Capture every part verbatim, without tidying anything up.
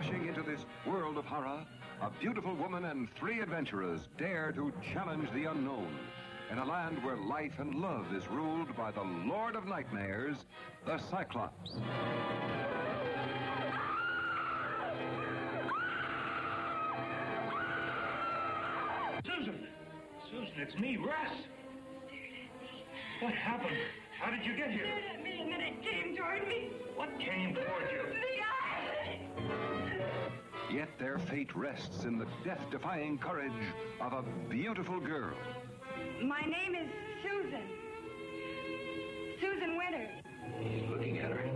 Dashing into this world of horror, a beautiful woman and three adventurers dare to challenge the unknown in a land where life and love is ruled by the Lord of Nightmares, the Cyclops. Susan! Susan, it's me, Russ! What happened? How did you get here? A minute, minute came toward me. What came toward you? The eye! Yet their fate rests in the death-defying courage of a beautiful girl. My name is Susan. Susan Winters. He's looking at her.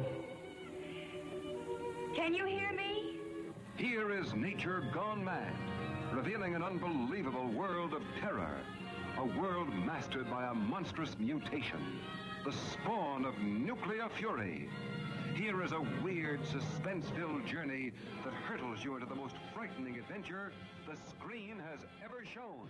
Can you hear me? Here is nature gone mad, revealing an unbelievable world of terror. A world mastered by a monstrous mutation, the spawn of nuclear fury. Here is a weird, suspense-filled journey that hurtles you into the most frightening adventure the screen has ever shown.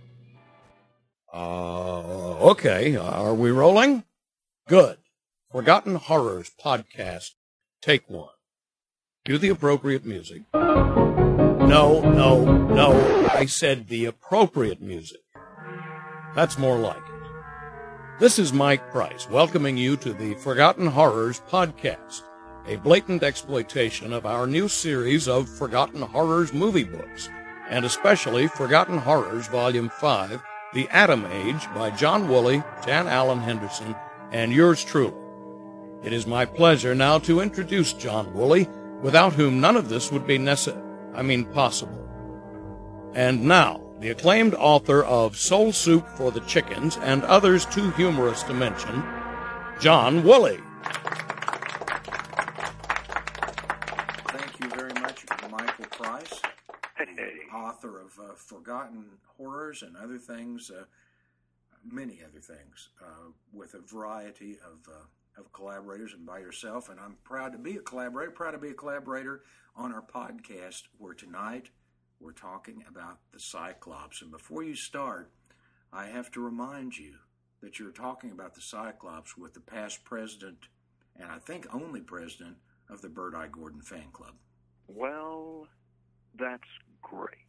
Uh, okay, are we rolling? Good. Forgotten Horrors podcast. Take one. Cue the appropriate music. No, no, no. I said the appropriate music. That's more like it. This is Mike Price, welcoming you to the Forgotten Horrors podcast, a blatant exploitation of our new series of Forgotten Horrors movie books, and especially Forgotten Horrors Volume five, The Atom Age by John Woolley, Jan Allen Henderson, and yours truly. It is my pleasure now to introduce John Woolley, without whom none of this would be necessary, I mean possible. And now, the acclaimed author of Soul Soup for the Chickens and others too humorous to mention, John Woolley. Thank you very much, Michael Price, Hey. author of uh, Forgotten Horrors and other things, uh, many other things, uh, with a variety of, uh, of collaborators and by yourself. And I'm proud to be a collaborator, proud to be a collaborator on our podcast, where tonight we're talking about the Cyclops. And before you start, I have to remind you that you're talking about the Cyclops with the past president, and I think only president, of the Bird Eye Gordon fan club. Well, that's great.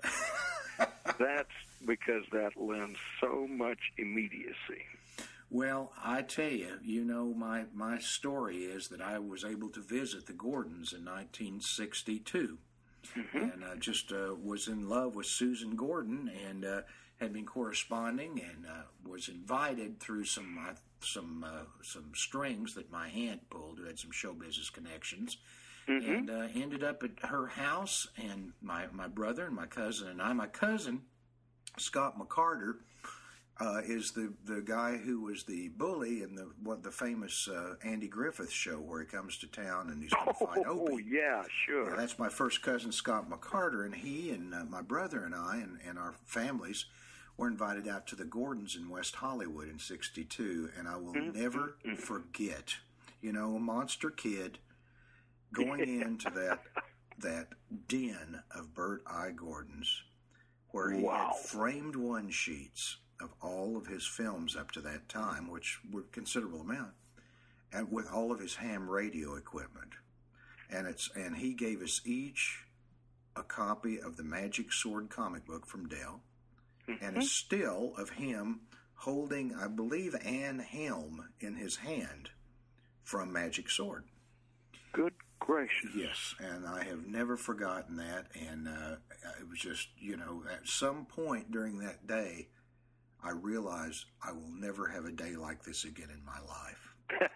That's because that lends so much immediacy. Well, I tell you, you know, my, my story is that I was able to visit the Gordons in nineteen sixty-two. Mm-hmm. And uh, just uh, was in love with Susan Gordon, and uh, had been corresponding, and uh, was invited through some uh, some uh, some strings that my aunt pulled, who had some show business connections, mm-hmm. and uh, ended up at her house. And my my brother and my cousin and I, my cousin Scott McCarter, uh, is the, the guy who was the bully in the what the famous uh, Andy Griffith show, where he comes to town and he's going to fight Opie. Oh, yeah, sure. Yeah, that's my first cousin, Scott McCarter, and he and uh, my brother and I and, and our families were invited out to the Gordons in West Hollywood in sixty-two, and I will mm-hmm. never mm-hmm. forget, you know, a monster kid going into that that den of Bird Eye Gordons, where he wow. had framed one sheets of all of his films up to that time, which were a considerable amount, and with all of his ham radio equipment. And it's and he gave us each a copy of the Magic Sword comic book from Dell, mm-hmm. and a still of him holding, I believe, Anne Helm in his hand from Magic Sword. Good gracious. Yes, and I have never forgotten that, and uh, it was just, you know, at some point during that day, I realized I will never have a day like this again in my life.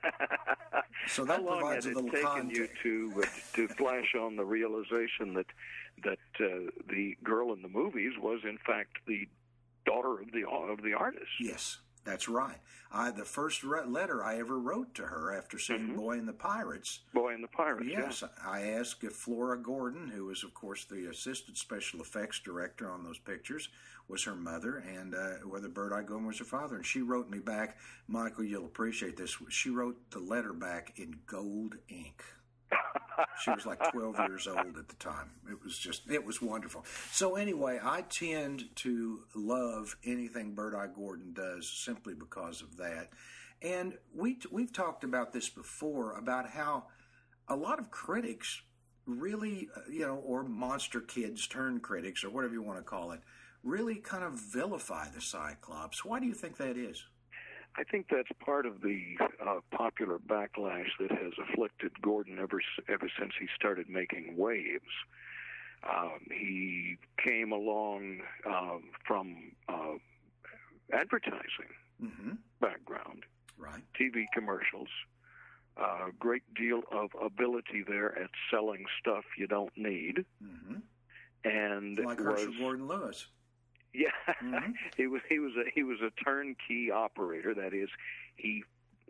So that How long provides had a little it taken context. you to uh, to flash on the realization that that uh, the girl in the movies was in fact the daughter of the of the artist? Yes, that's right. I the first re- letter I ever wrote to her after seeing Mm-hmm. Boy and the Pirates. Boy and the Pirates. Yes, yeah. I asked if Flora Gordon, who was, of course, the assistant special effects director on those pictures, was her mother, and uh, whether Bird Eye Gordon was her father. And she wrote me back, Michael, you'll appreciate this. She wrote the letter back in gold ink. She was like twelve years old at the time. It was just, it was wonderful. So anyway, I tend to love anything Bird Eye Gordon does simply because of that. And we, we've talked about this before, about how a lot of critics really, uh, you know, or monster kids turn critics or whatever you want to call it, really kind of vilify the Cyclops. Why do you think that is? I think that's part of the uh, popular backlash that has afflicted Gordon ever ever since he started making waves. Um, he came along um, from uh, advertising mm-hmm. background, right? T V commercials, a uh, great deal of ability there at selling stuff you don't need, mm-hmm. and like was, Herschel Gordon Lewis. Yeah, mm-hmm. he was he was a he was a turnkey operator. That is, he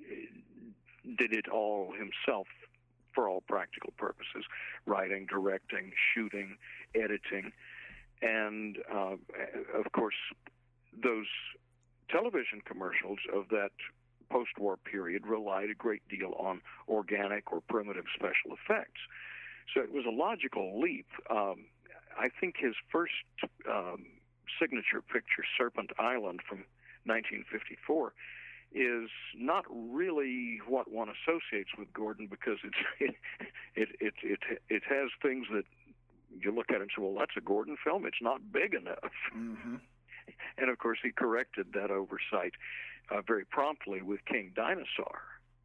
did it all himself for all practical purposes: writing, directing, shooting, editing, and uh, of course, those television commercials of that post-war period relied a great deal on organic or primitive special effects. So it was a logical leap. Um, I think his first um, signature picture, Serpent Island, from nineteen fifty-four, is not really what one associates with Gordon, because it's it it it it, it has things that you look at and say, well, that's a Gordon film. It's not big enough. Mm-hmm. And of course, he corrected that oversight uh, very promptly with King Dinosaur.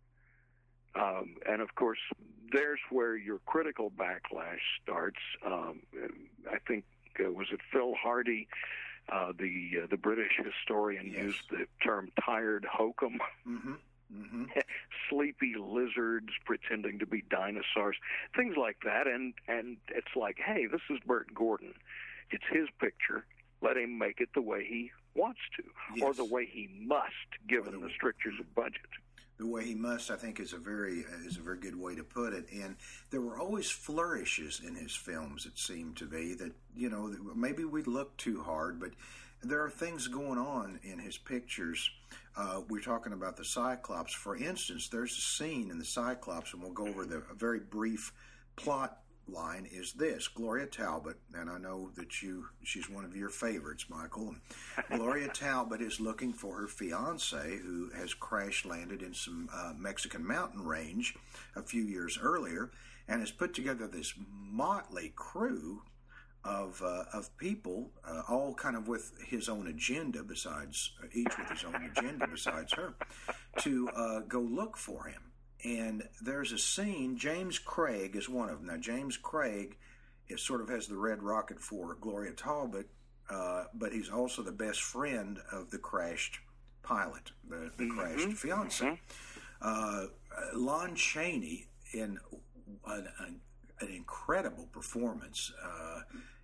Um, and of course, there's where your critical backlash starts. Um, I think uh, was it Phil Hardy, uh, the uh, the British historian, yes. used the term "tired hokum." Mm-hmm. Mm-hmm. Sleepy lizards pretending to be dinosaurs, things like that. And and it's like, hey, this is Burt Gordon. It's his picture. Let him make it the way he wants to, yes. or the way he must, given the, the strictures of budget. The way he must, I think, is a very is a very good way to put it. And there were always flourishes in his films. It seemed to be that, you know, maybe we look too hard, but there are things going on in his pictures. Uh, we're talking about the Cyclops, for instance. There's a scene in the Cyclops, and we'll go over the a very brief plot line. Is this Gloria Talbot, and I know that you she's one of your favorites, Michael. Gloria Talbot is looking for her fiance, who has crash landed in some uh, Mexican mountain range a few years earlier, and has put together this motley crew of uh, of people, uh, all kind of with his own agenda, besides each with his own agenda besides her, to uh, go look for him. And there's a scene, James Craig is one of them. Now, James Craig is sort of has the red rocket for Gloria Talbot, uh, but he's also the best friend of the crashed pilot, the, the mm-hmm. crashed fiance. Mm-hmm. Uh, Lon Chaney, in an, an, an incredible performance, uh,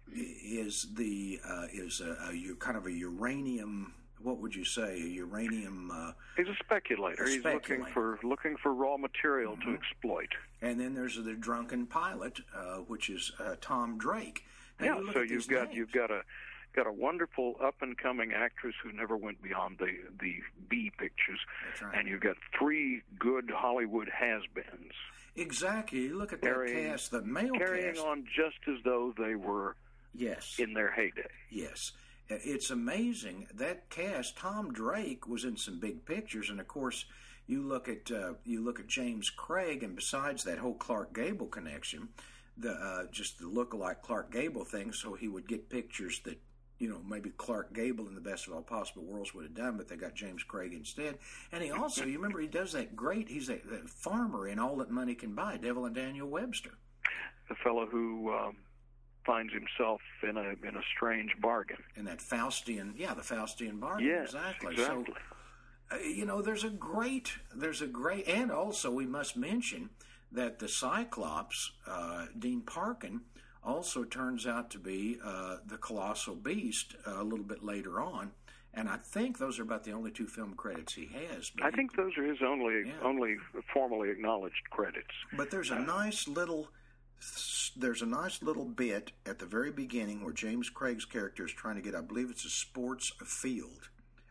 is the uh, is a, a kind of a uranium. What would you say? A uranium. Uh, He's a speculator. A He's speculator. looking for looking for raw material mm-hmm. to exploit. And then there's the drunken pilot, uh, which is uh, Tom Drake. Now, yeah. you So you've got names. you've got a got a wonderful up and coming actress who never went beyond the the B pictures. That's right. And you've got three good Hollywood has-beens. Exactly. You look at carrying, that cast, the male carrying cast. on just as though they were yes in their heyday. Yes. It's amazing. That cast, Tom Drake was in some big pictures, and of course, you look at uh, you look at James Craig, and besides that whole Clark Gable connection, the uh, just the look-alike Clark Gable thing, so he would get pictures that, you know, maybe Clark Gable in The Best of All Possible Worlds would have done, but they got James Craig instead. And he also, you remember, he does that great, he's a, a farmer in All That Money Can Buy, Devil and Daniel Webster. The fellow who um, finds himself in a in a strange bargain. In that Faustian, yeah, the Faustian bargain, yes, exactly. exactly. So, uh, you know, there's a great, there's a great, and also we must mention that the Cyclops, uh, Dean Parkin, also turns out to be uh, the Colossal Beast uh, a little bit later on, and I think those are about the only two film credits he has. But I he, think those are his only yeah. only formally acknowledged credits. But there's a uh, nice little there's a nice little bit at the very beginning where James Craig's character is trying to get, I believe it's a sports field,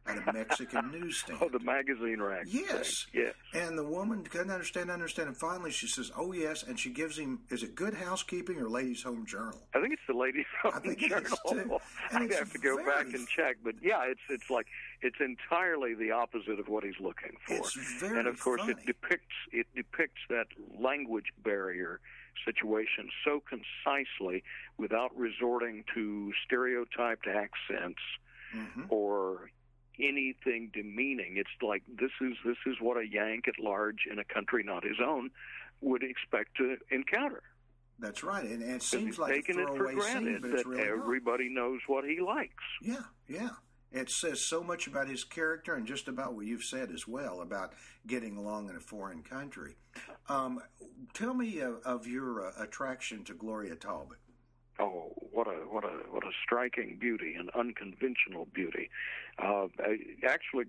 at a Mexican newsstand. Oh, the magazine rack. Yes. Thing. Yes. And the woman couldn't understand, understand. And finally she says, oh, yes. And she gives him, is it Good Housekeeping or Ladies' Home Journal? I think it's the Ladies' Home I think Journal. It is too. And I'd have to go very, back and check. But, yeah, it's it's like, it's entirely the opposite of what he's looking for. It's very And, of course, funny. it depicts it depicts that language barrier situation so concisely without resorting to stereotyped accents mm-hmm. or anything demeaning. It's like this is this is what a Yank at large in a country not his own would expect to encounter. That's right, and, and it seems he's like taking a it for throwaway scene, granted but it's that really not. everybody knows what he likes. Yeah, yeah. It says so much about his character and just about what you've said as well about getting along in a foreign country. Um, tell me uh, of your uh, attraction to Gloria Talbot. Oh, what a what a what a striking beauty, an unconventional beauty. Uh, I, actually,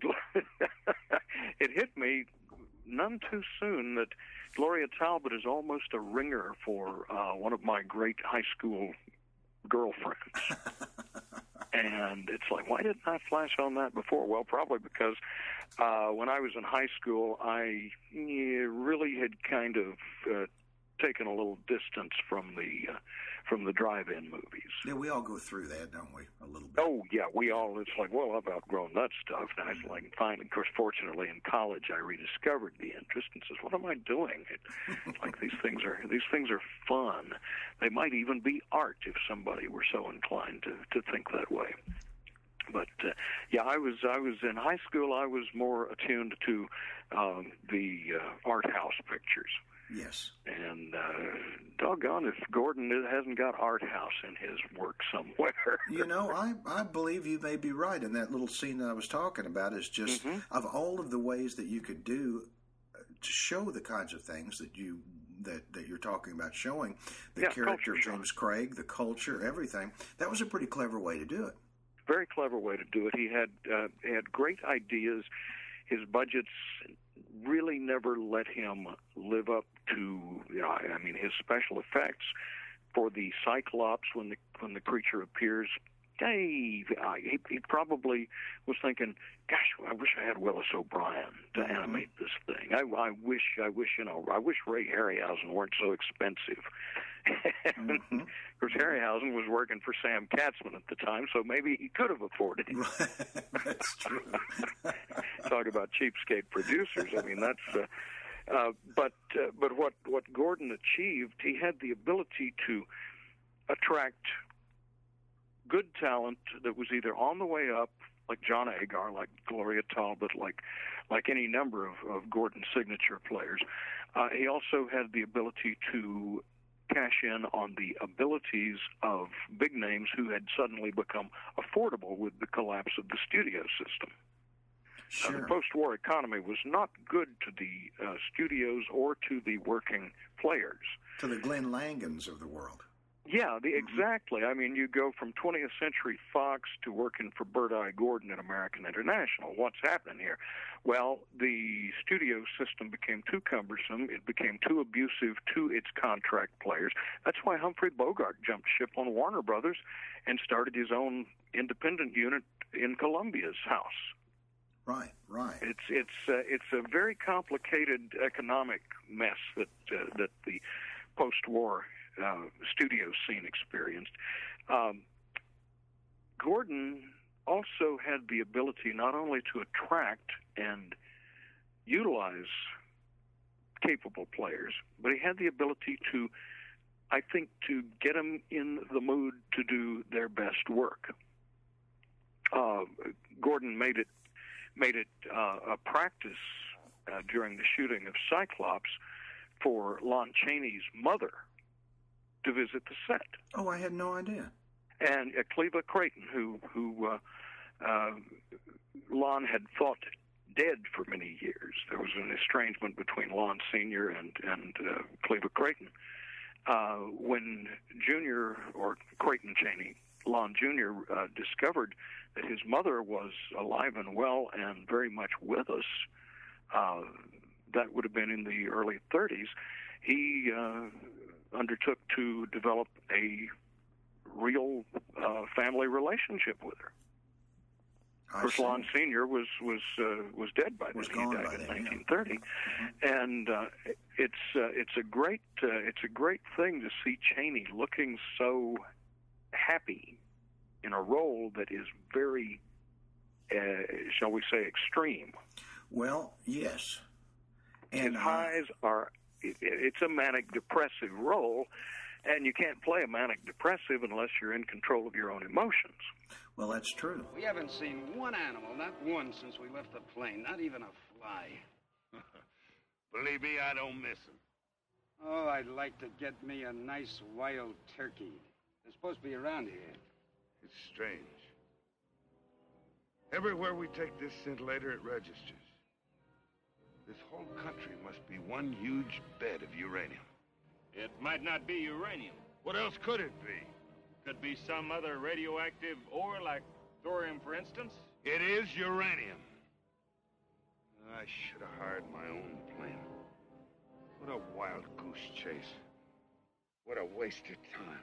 it hit me none too soon that Gloria Talbot is almost a ringer for uh, one of my great high school girlfriends. And it's like, why didn't I flash on that before? Well, probably because uh, when I was in high school, I yeah, really had kind of uh, taken a little distance from the uh, from the drive-in movies. Yeah, we all go through that, don't we? A little bit. Oh, yeah, we all, it's like, well, I've outgrown that stuff. And I was like, finally, of course, fortunately, in college, I rediscovered the interest and says, what am I doing? It, it's like these things are these things are fun. They might even be art if somebody were so inclined to, to think that way. But uh, yeah, I was I was in high school. I was more attuned to um, the uh, art house pictures. Yes. And uh, doggone if Gordon hasn't got art house in his work somewhere. You know, I, I believe you may be right. And that little scene that I was talking about is just mm-hmm. of all of the ways that you could do to show the kinds of things that you that, that you're talking about showing, the yeah, character of culture James Craig, the culture, everything. That was a pretty clever way to do it. Very clever way to do it. He had uh, he had great ideas. His budgets really never let him live up to, you know, I mean, his special effects for the Cyclops when the when the creature appears. Hey, he, he probably was thinking, "Gosh, I wish I had Willis O'Brien to mm-hmm. animate this thing. I, I wish, I wish, you know, I wish Ray Harryhausen weren't so expensive." and, mm-hmm. Of course, Harryhausen was working for Sam Katzman at the time, so maybe he could have afforded it. That's true. Talk about cheapskate producers. I mean, that's. Uh, uh, but uh, but what what Gordon achieved, he had the ability to attract good talent that was either on the way up, like John Agar, like Gloria Talbot, like like any number of, of Gordon's signature players. Uh, he also had the ability to cash in on the abilities of big names who had suddenly become affordable with the collapse of the studio system. Sure. Uh, the post-war economy was not good to the uh, studios or to the working players. To the Glenn Langans of the world. Yeah, the, exactly. I mean, you go from twentieth Century Fox to working for Bert I. Gordon at American International. What's happening here? Well, the studio system became too cumbersome. It became too abusive to its contract players. That's why Humphrey Bogart jumped ship on Warner Brothers and started his own independent unit in Columbia's house. Right, right. It's it's uh, it's a very complicated economic mess that uh, that the post-war Uh, studio scene experienced. Um, Gordon also had the ability not only to attract and utilize capable players, but he had the ability to, I think, to get them in the mood to do their best work. Uh, Gordon made it made it uh, a practice uh, during the shooting of Cyclops for Lon Chaney's mother to visit the set. Oh, I had no idea. And uh, Cleva Creighton, who who uh, uh, Lon had thought dead for many years. There was an estrangement between Lon Senior and and uh, Cleva Creighton. Uh, when Junior or Creighton Chaney, Lon Junior Uh, discovered that his mother was alive and well and very much with us, uh, that would have been in the early thirties. He uh, undertook to develop a real uh, family relationship with her. Of course, Lon Senior was was uh, was dead by then. Was he gone died by in then, nineteen thirty, yeah. and uh, it's uh, it's a great uh, it's a great thing to see Chaney looking so happy in a role that is very, uh, shall we say, extreme. Well, yes, His and uh, highs are. It, it's a manic depressive role, and you can't play a manic depressive unless you're in control of your own emotions. well, that's true. We haven't seen one animal, not one, since we left the plane. Not even a fly. Believe me, I don't miss them. Oh, I'd like to get me a nice wild turkey. They're supposed to be around here. It's strange. Everywhere we take this scintillator, it registers. This whole country must be one huge bed of uranium. It might not be uranium. What else could it be? Could be some other radioactive ore, like thorium, for instance. It is uranium. I should have hired my own plane. What a wild goose chase. What a waste of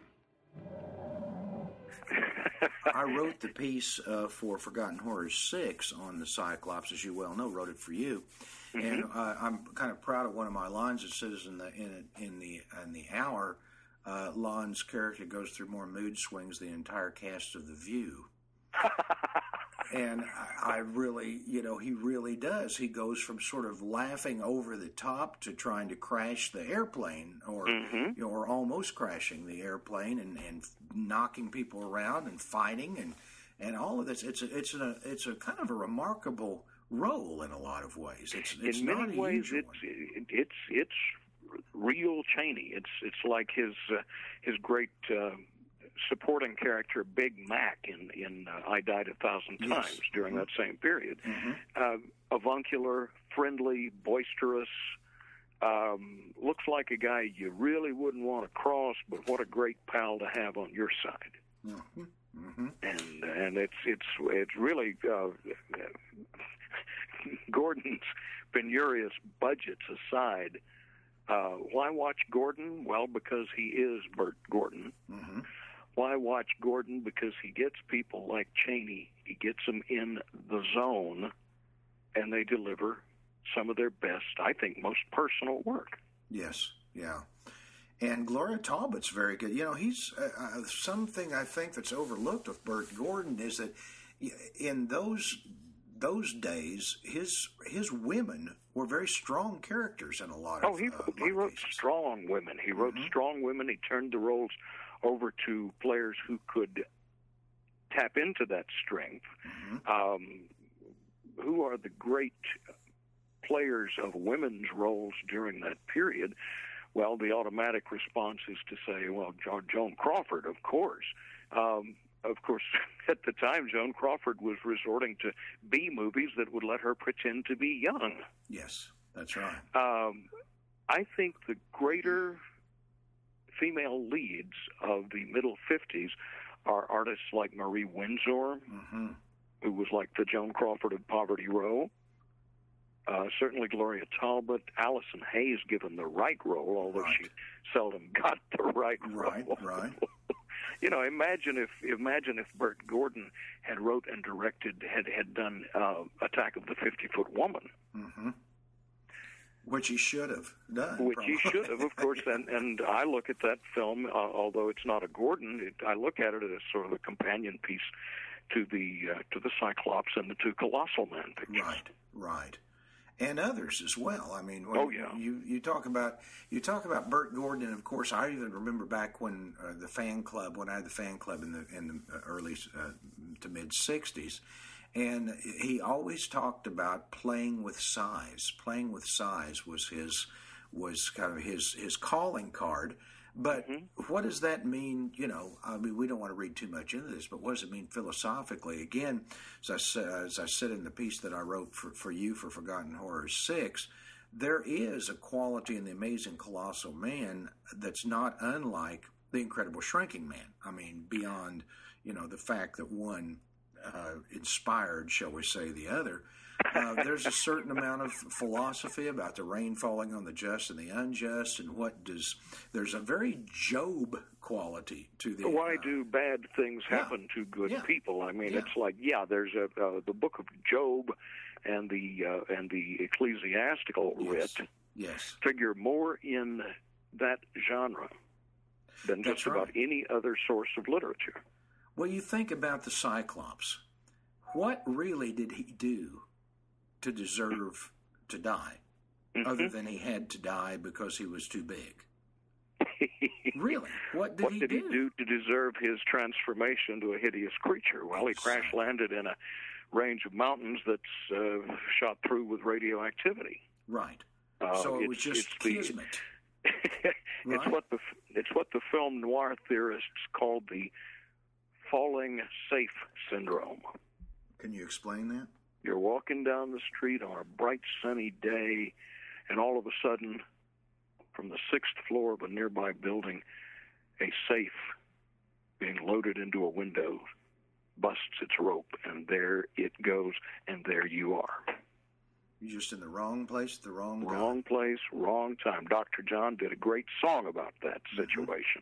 time. I wrote the piece uh, for Forgotten Horrors six on the Cyclops, as you well know. Wrote it for you, mm-hmm. and uh, I'm kind of proud of one of my lines. It says in the in in the in the hour, uh, Lon's character goes through more mood swings than the entire cast of The View. And I, I really, you know, he really does. He goes from sort of laughing over the top to trying to crash the airplane, or mm-hmm. you know, or almost crashing the airplane, and, and knocking people around and fighting and and all of this. It's a, it's a it's a kind of a remarkable role in a lot of ways. It's, it's in not many a ways, usual it's one. it's it's real Chaney. It's it's like his uh, his great. Uh, supporting character Big Mac in in uh, I Died a Thousand Yes. Times during Mm-hmm. that same period. Mm-hmm. Uh, avuncular, friendly, boisterous, um, looks like a guy you really wouldn't want to cross, but what a great pal to have on your side. Mm-hmm. Mm-hmm. And and it's it's it's really uh, Gordon's penurious budgets aside. Uh, why watch Gordon? Well, because he is Burt Gordon. Mm-hmm. Why watch Gordon? Because he gets people like Chaney. He gets them in the zone, and they deliver some of their best, I think, most personal work. Yes, yeah. And Gloria Talbot's very good. You know, he's uh, uh, something I think that's overlooked with Burt Gordon is that in those those days, his his women were very strong characters in a lot of. Oh, he uh, he wrote cases. strong women. He wrote Mm-hmm. strong women. He turned the roles over to players who could tap into that strength. Mm-hmm. Um, who are the great players of women's roles during that period? Well, the automatic response is to say, well, jo- Joan Crawford, of course. Um, of course, at the time, Joan Crawford was resorting to B movies that would let her pretend to be young. Yes, that's right. Um, I think the greater female leads of the middle fifties are artists like Marie Windsor, Mm-hmm. who was like the Joan Crawford of Poverty Row. Uh, certainly Gloria Talbot, Allison Hayes, given the right role, although Right. she seldom got the right Right, role. right. You know, imagine if imagine if Burt Gordon had wrote and directed had had done uh, Attack of the Fifty Foot Woman, Mm-hmm. Which he should have done. which probably. he should have, of course. And and I look at that film, uh, although it's not a Gordon, it, I look at it as sort of a companion piece to the uh, to the Cyclops and the two Colossal Man pictures. Right, right. And others as well. I mean, when Oh, yeah. you you talk about you talk about Burt Gordon, and of course, I even remember back when uh, the fan club, when I had the fan club in the in the early uh, to mid sixties, and he always talked about playing with size. Playing with size was his was kind of his his calling card. But Mm-hmm. what does that mean? You know, I mean, we don't want to read too much into this, but what does it mean philosophically? Again, as I said, as I said in the piece that I wrote for, for you for Forgotten Horrors six, there is a quality in the Amazing Colossal Man that's not unlike the Incredible Shrinking Man. I mean, beyond, you know, the fact that one uh, inspired, shall we say, the other. Uh, there's a certain amount of philosophy about the rain falling on the just and the unjust, and what does there's a very Job quality to the. Why uh, do bad things happen yeah, to good yeah, people? I mean, yeah. it's like, yeah, there's a uh, the book of Job and the uh, and the ecclesiastical yes, writ yes, figure more in that genre than That's just about right. any other source of literature. Well, you think about the Cyclops. What really did he do to deserve to die, Mm-hmm. other than he had to die because he was too big? Really? What did, what he, did do? he do to deserve his transformation into a hideous creature? Well, he crash landed in a range of mountains that's uh, shot through with radioactivity. Right. Uh, so it was it's- just it's the- kismet. it's Right. what the it's what the film noir theorists called the falling safe syndrome. Can you explain that? You're walking down the street on a bright sunny day, and all of a sudden, from the sixth floor of a nearby building, a safe being loaded into a window busts its rope, and there it goes, and there you are. You're just in the wrong place at the wrong time. Wrong place, wrong time. Doctor John did a great song about that situation.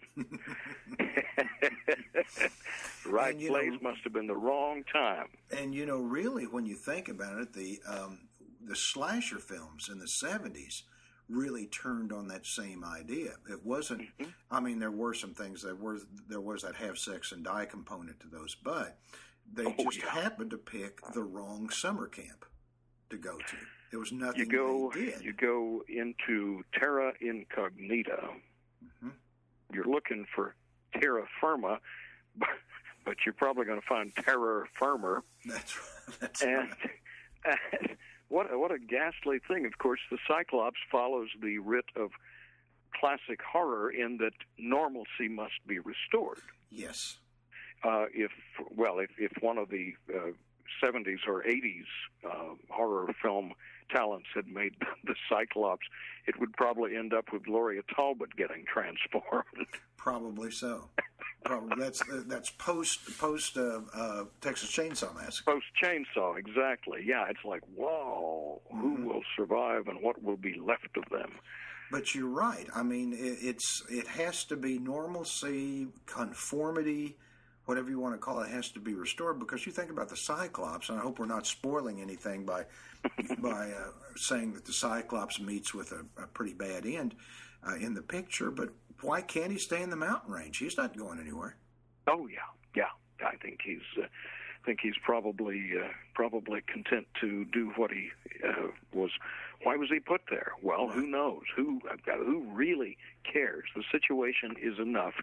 Right And, you place know- must have been the wrong time. And you know, really, when you think about it, the um, the slasher films in the seventies really turned on that same idea. It wasn't. Mm-hmm. I mean, there were some things that were there was that have sex and die component to those, but they Oh, just yeah. happened to pick the wrong summer camp to go to. There was nothing You go, they did. you go into terra incognita. Mm-hmm. You're looking for terra firma, but, but you're probably going to find terror firmer. That's that's And, right. and what what a ghastly thing! Of course, the Cyclops follows the writ of classic horror in that normalcy must be restored. Yes. Uh, if well, if, if one of the uh, seventies or eighties uh, horror film talents had made the Cyclops, it would probably end up with Gloria Talbot getting transformed. Probably so. Probably that's that's post post uh, uh, Texas Chainsaw Massacre. Post Chainsaw, exactly. Yeah, it's like, whoa, who Mm-hmm. will survive and what will be left of them? But you're right. I mean, it, it's it has to be normalcy, conformity, whatever you want to call it, has to be restored. Because you think about the Cyclops, and I hope we're not spoiling anything by by uh, saying that the Cyclops meets with a, a pretty bad end uh, in the picture. But why can't he stay in the mountain range? He's not going anywhere. Oh yeah, yeah. I think he's, uh, I think he's probably, uh, probably content to do what he uh, was. Why was he put there? Well, who knows? Who, who really cares? The situation is enough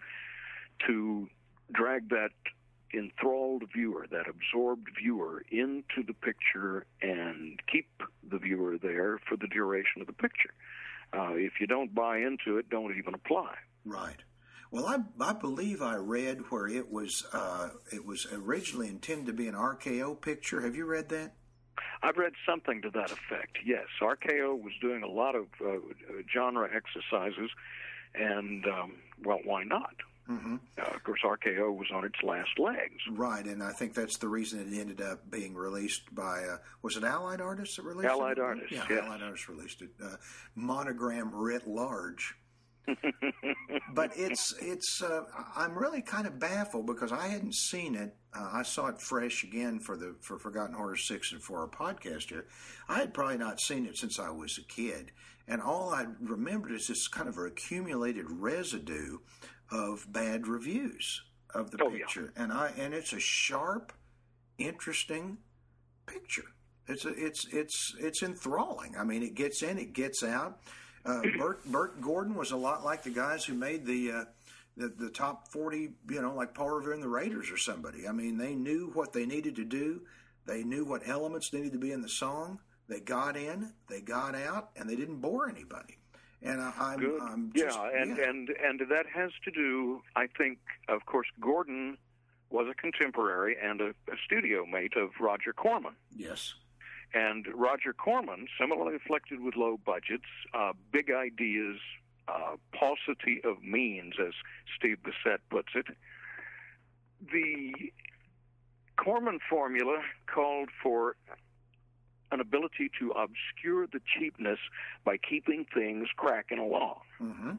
to drag that enthralled viewer, that absorbed viewer, into the picture and keep the viewer there for the duration of the picture. Uh, if you don't buy into it, don't even apply. Right. Well, I, I believe I read where it was uh, it was originally intended to be an R K O picture. Have you read that? I've read something to that effect, yes. R K O was doing a lot of uh, genre exercises, and, um, well, why not? Mm-hmm. Uh, of course, R K O was on its last legs. Right, and I think that's the reason it ended up being released by, uh, was it Allied Artists that released Allied it? Artists, Yeah, yes. Allied Artists released it. Uh, Monogram writ large. But it's, it's. Uh, I'm really kind of baffled because I hadn't seen it. Uh, I saw it fresh again for the for Forgotten Horror six and for our podcast here. I had probably not seen it since I was a kid. And all I remembered is this kind of an accumulated residue of bad reviews of the Oh, yeah. picture, and I and it's a sharp, interesting picture. It's a, it's it's it's enthralling. I mean, it gets in, it gets out. Uh, Burt Burt Gordon was a lot like the guys who made the uh, the the top forty, you know, like Paul Revere and the Raiders or somebody. I mean, they knew what they needed to do. They knew what elements needed to be in the song. They got in, they got out, and they didn't bore anybody. And I, I'm, Good. I'm just, yeah, and, yeah. and and that has to do, I think, of course, Gordon was a contemporary and a, a studio mate of Roger Corman. Yes. And Roger Corman, similarly afflicted with low budgets, uh, big ideas, uh, paucity of means, as Steve Bissett puts it. The Corman formula called for an ability to obscure the cheapness by keeping things cracking along. Mm-hmm.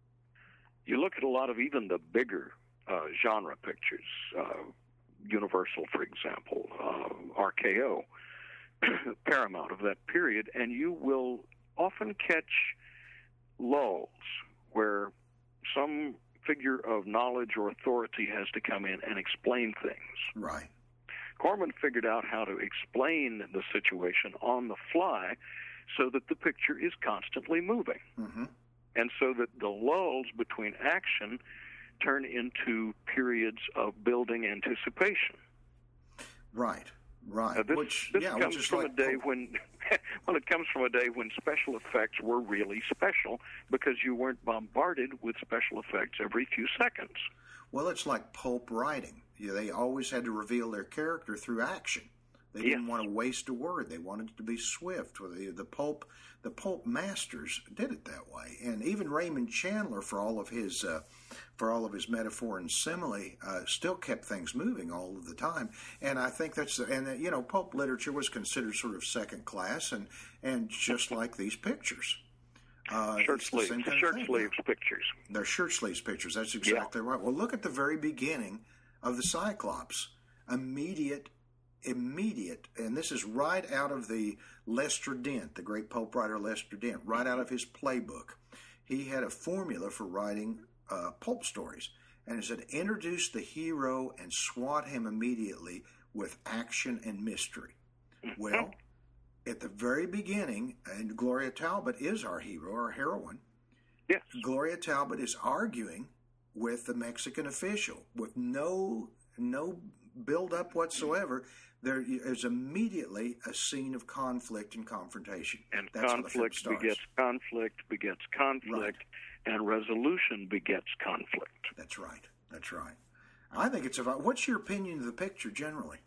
You look at a lot of even the bigger uh, genre pictures, uh, Universal, for example, uh, R K O, Paramount of that period, and you will often catch lulls where some figure of knowledge or authority has to come in and explain things. Right. Corman figured out how to explain the situation on the fly so that the picture is constantly moving. Mm-hmm. And so that the lulls between action turn into periods of building anticipation. Right, right. Now this which, this yeah, comes which is from like, a day when, well, it comes from a day when special effects were really special because you weren't bombarded with special effects every few seconds. Well, it's like pulp writing. You know, they always had to reveal their character through action. They didn't Yes. want to waste a word. They wanted it to be swift. The, the pulp, the pulp masters did it that way, and even Raymond Chandler, for all of his, uh, for all of his metaphor and simile, uh, still kept things moving all of the time. And I think that's, the, and uh, you know, pulp literature was considered sort of second class, and and just like these pictures. Uh, shirt it's the sleeves, same kind of shirt thing. sleeves pictures. They're shirt sleeves pictures. That's exactly right. Well, look at the very beginning of the Cyclops. Immediate, immediate, and this is right out of the Lester Dent, the great pulp writer Lester Dent, right out of his playbook. He had a formula for writing uh, pulp stories, and it said, introduce the hero and swat him immediately with action and mystery. Well, at the very beginning, and Gloria Talbot is our hero, our heroine. Yes. Gloria Talbot is arguing with the Mexican official with no no build up whatsoever. There is immediately a scene of conflict and confrontation. And That's how the film conflict starts. begets conflict, begets conflict, and resolution begets conflict. That's right. That's right. I think it's about. What's your opinion of the picture generally?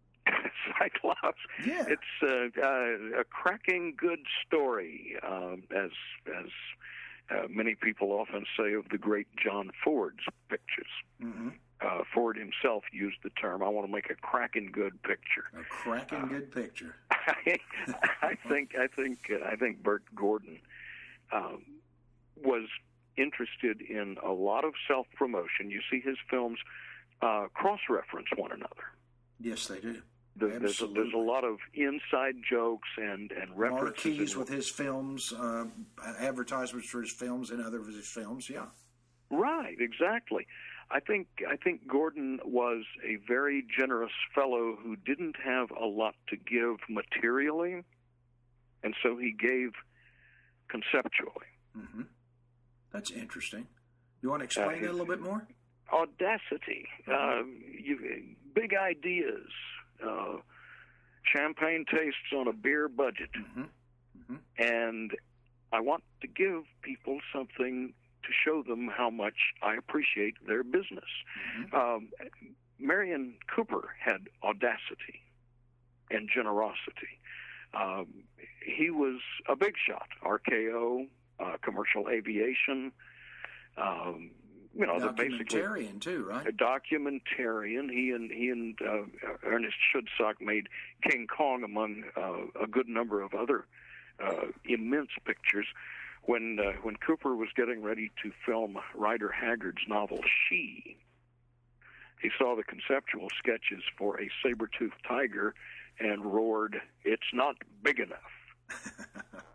Cyclops. Yeah. It's uh, uh, a cracking good story, um, as as uh, many people often say of the great John Ford's pictures. Mm-hmm. Uh, Ford himself used the term, I want to make a cracking good picture. A cracking Uh, good picture. I, I think I think uh, I think Burt Gordon um, was interested in a lot of self-promotion. You see his films uh, cross-reference one another. Yes, they do. There- There's a, Absolutely. there's a lot of inside jokes and, and references. Marquis in- with his films, uh, advertisements for his films and other of his films. Yeah. Right, exactly. I think I think Gordon was a very generous fellow who didn't have a lot to give materially, and so he gave conceptually. Mm-hmm. That's interesting. You want to explain Uh, that a little bit more? Audacity, uh, you, big ideas, uh, champagne tastes on a beer budget, Mm-hmm. Mm-hmm. and I want to give people something to show them how much I appreciate their business. Mm-hmm. Um, Marion Cooper had audacity and generosity. Um, he was a big shot. R K O, uh, commercial aviation. Um, you know, the basically Documentarian too, right? a documentarian. He and he and uh, Ernest Schudsock made King Kong among uh, a good number of other uh, immense pictures. When uh, when Cooper was getting ready to film Rider Haggard's novel She, he saw the conceptual sketches for a saber-toothed tiger and roared, "It's not big enough."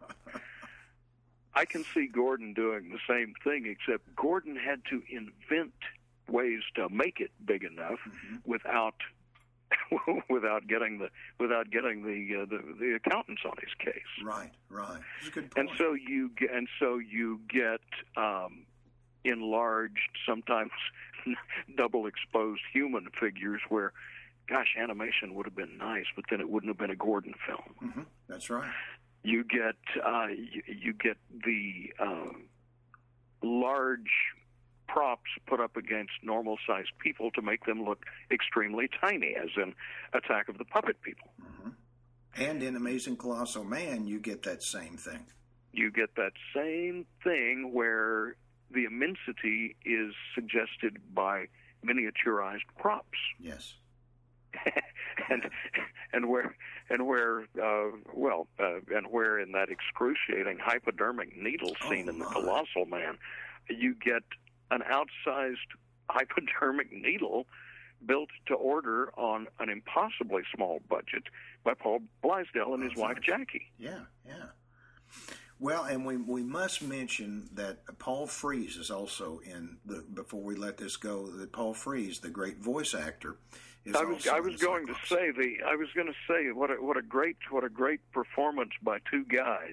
I can see Gordon doing the same thing, except Gordon had to invent ways to make it big enough Mm-hmm. without without getting the without getting the, uh, the the accountants on his case. Right, right. That's a good point. And so you get, and so you get um, enlarged, sometimes double exposed human figures where, gosh, animation would have been nice, but then it wouldn't have been a Gordon film. Mm-hmm. That's right. You get uh, you, you get the um, large props put up against normal-sized people to make them look extremely tiny, as in Attack of the Puppet People. Mm-hmm. And in Amazing Colossal Man, you get that same thing. You get that same thing where the immensity is suggested by miniaturized props. Yes. and and where and where uh, well uh, and where in that excruciating hypodermic needle scene oh, in The my. Colossal Man, you get an outsized hypodermic needle built to order on an impossibly small budget by Paul Blaisdell and his oh, wife Jackie. Yeah, yeah. Well, and we we must mention that Paul Frees is also in the. Before we let this go, that Paul Frees, the great voice actor, is I was also I was in going Cyclops. to say the I was going to say what a, what a great what a great performance by two guys.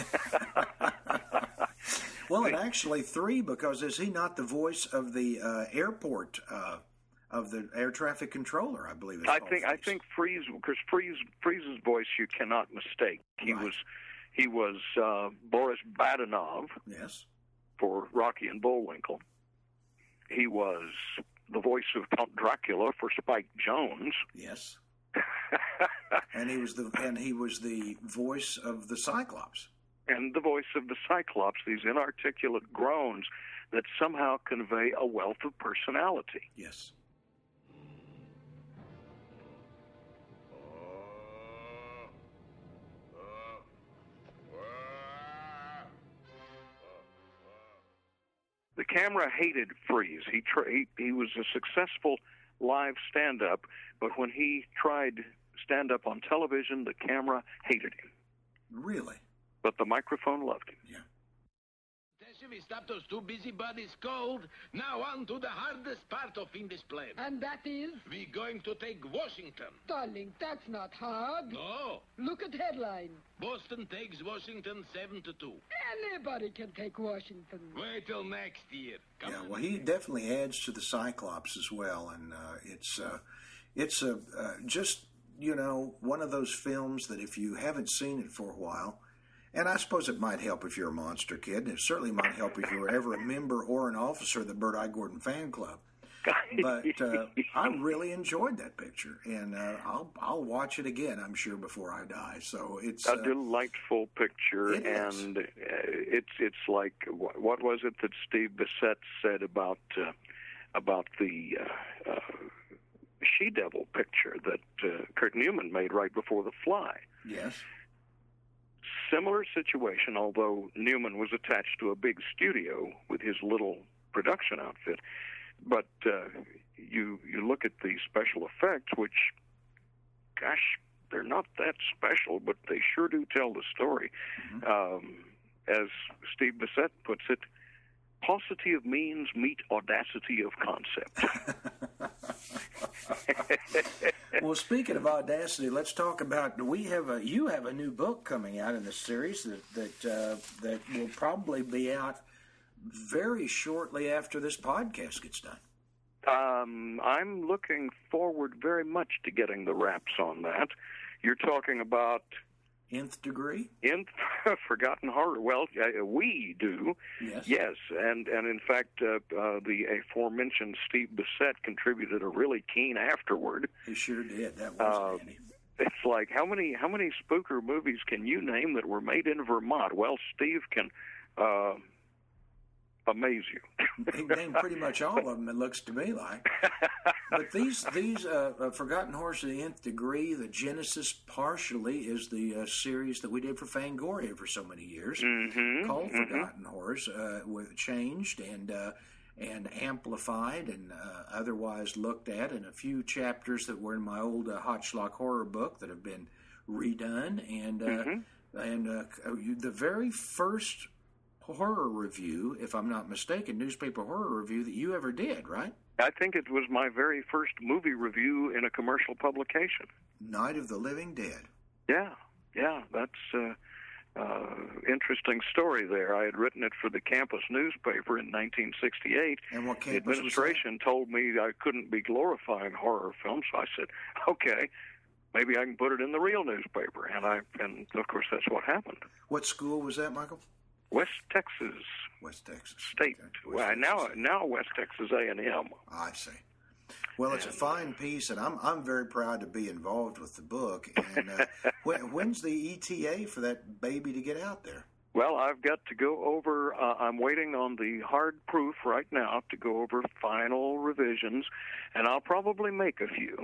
Well, and actually three, because is he not the voice of the uh, airport uh, of the air traffic controller? I believe. It's I Paul think I Frees. think Freeze because Freeze Freeze's voice you cannot mistake. He Right. was he was uh, Boris Badenov Yes. for Rocky and Bullwinkle. He was the voice of Count Dracula for Spike Jones. Yes. and he was the and he was the voice of the Cyclops. And the voice of the Cyclops, these inarticulate groans that somehow convey a wealth of personality. Yes. The camera hated Freeze. He, tra- he he was a successful live stand-up, but when he tried stand-up on television, the camera hated him. Really? But the microphone loved him. Yeah. We stopped those two busybodies cold. Now on to the hardest part of in this plan. And that is? We're going to take Washington. Darling, that's not hard. No. Look at headline. Boston takes Washington seven to two. Anybody can take Washington. Wait till next year. Come yeah, on. well, he definitely adds to the Cyclops as well, and uh, it's uh, it's a uh, just you know one of those films that if you haven't seen it for a while, and I suppose it might help if you're a monster kid, and it certainly might help if you were ever a member or an officer of the Burt I. Gordon fan club. But uh, I really enjoyed that picture, and uh, I'll I'll watch it again, I'm sure, before I die. So it's a uh, delightful picture, it is. and uh, it's it's like what, what was it that Steve Bissett said about uh, about the uh, uh, She-Devil picture that uh, Kurt Newman made right before The Fly? yes, Similar situation, although Newman was attached to a big studio with his little production outfit. But uh, you you look at the special effects, which, gosh, they're not that special, but they sure do tell the story. Mm-hmm. Um, as Steve Bissett puts it, paucity of means meet audacity of concept. Well, speaking of audacity, let's talk about. We have a you have a new book coming out in this series that that uh, that will probably be out very shortly after this podcast gets done. Um, I'm looking forward very much to getting the wraps on that. You're talking about Nth Degree? Nth Forgotten Horror. Well, uh, we do. Yes. Yes, and and in fact, uh, uh, the aforementioned Steve Bissett contributed a really keen afterward. He sure did. That was Uh, handy. It's like how many how many spooker movies can you name that were made in Vermont? Well, Steve can uh, amaze you. He named pretty much all of them. It looks to me like. But these these uh, uh, Forgotten Horrors of the Nth Degree, the Genesis partially is the uh, series that we did for Fangoria for so many years, mm-hmm, called mm-hmm. Forgotten Horrors, uh, with changed and uh, and amplified and uh, otherwise looked at, and a few chapters that were in my old uh, Hotschlock horror book that have been redone, and uh, mm-hmm. and uh, the very first horror review, if I'm not mistaken, newspaper horror review that you ever did, right? I think it was my very first movie review in a commercial publication. Night of the Living Dead. Yeah, yeah, that's uh, uh, interesting story there. I had written it for the campus newspaper in nineteen sixty-eight. And what campus The administration was told me I couldn't be glorifying horror films, so I said, okay, maybe I can put it in the real newspaper. And I, and of course, that's what happened. What school was that, Michael? West Texas West Texas State. Okay. Well, West now, Texas. now West Texas A and M. I see. Well, it's a fine piece, and I'm I'm very proud to be involved with the book. And uh, when, when's the E T A for that baby to get out there? Well, I've got to go over, uh, I'm waiting on the hard proof right now to go over final revisions, and I'll probably make a few.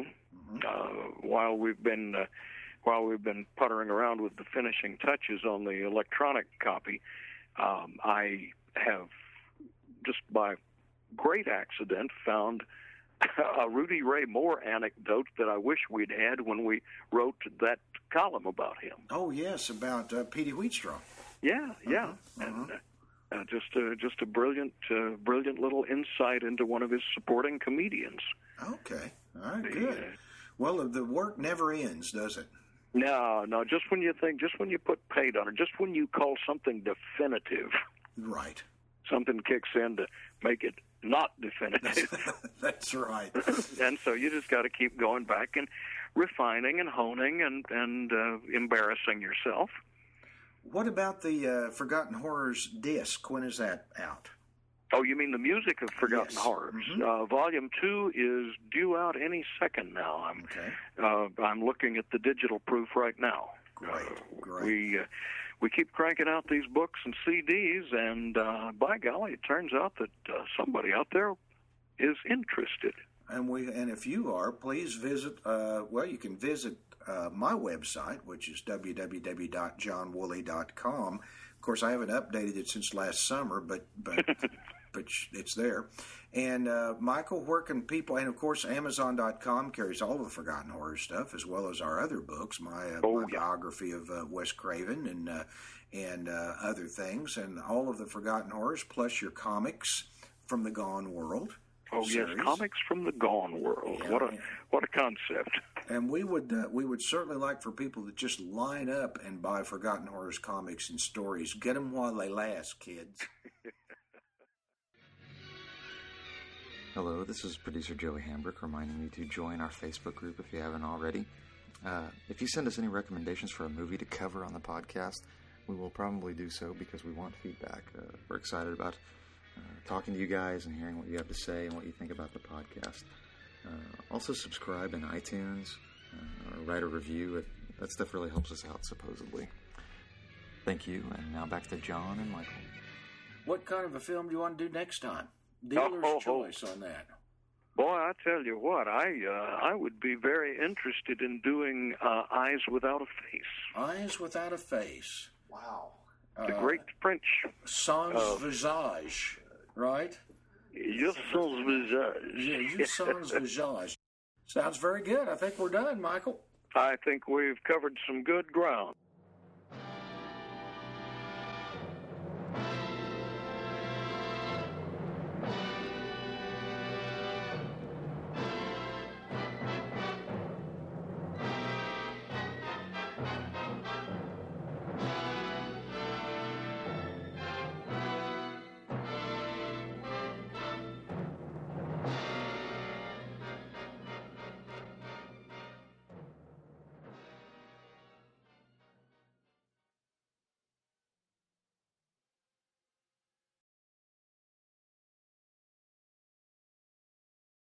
uh, while we've been uh, while we've been puttering around with the finishing touches on the electronic copy, um, I have just by great accident found a Rudy Ray Moore anecdote that I wish we'd had when we wrote that column about him. Oh yes, about uh, Petey Wheatstraw. Yeah, yeah, uh-huh. and uh, uh, just a just a brilliant, uh, brilliant little insight into one of his supporting comedians. Okay, all right, the, good. Uh, well, the work never ends, does it? No, no. Just when you think, just when you put paid on it, just when you call something definitive, right? Something kicks in to make it not definitive. That's right. And so you just got to keep going back and refining and honing and and uh, embarrassing yourself. What about the uh, Forgotten Horrors disc? When is that out? Oh, you mean the music of Forgotten yes. Horrors? Mm-hmm. Uh, volume two is due out any second now. I'm okay. uh, I'm looking at the digital proof right now. Great, uh, great. We uh, we keep cranking out these books and C Ds, and uh, by golly, it turns out that uh, somebody out there is interested. And we and if you are, please visit. Uh, well, you can visit uh, my website, which is w w w dot john woolley dot com. Of course, I haven't updated it since last summer, but but but it's there. And uh, Michael, where can people? And of course, amazon dot com carries all of the Forgotten Horror stuff, as well as our other books, my, uh, oh, my yeah. biography of uh, Wes Craven and uh, and uh, other things, and all of the Forgotten Horrors, plus your comics from the Gone World. Oh series. Yes, comics from the Gone World. Yeah, what a yeah. what a concept! And we would uh, we would certainly like for people to just line up and buy Forgotten Horrors comics and stories. Get them while they last, kids. Hello, this is producer Joey Hambrick reminding you to join our Facebook group if you haven't already. Uh, if you send us any recommendations for a movie to cover on the podcast, we will probably do so because we want feedback. Uh, we're excited about uh, talking to you guys and hearing what you have to say and what you think about the podcast. Uh, also subscribe in iTunes, uh, or write a review. It, that stuff really helps us out, supposedly. Thank you, and now back to John and Michael. What kind of a film do you want to do next time? Dealer's oh, oh, choice on that. Boy, I tell you what, I uh, I would be very interested in doing uh, Eyes Without a Face. Eyes Without a Face. Wow. The uh, great French. Sans uh, visage, right? Je sans visage. Yeah, you sans visage. Sounds very good. I think we're done, Michael. I think we've covered some good ground.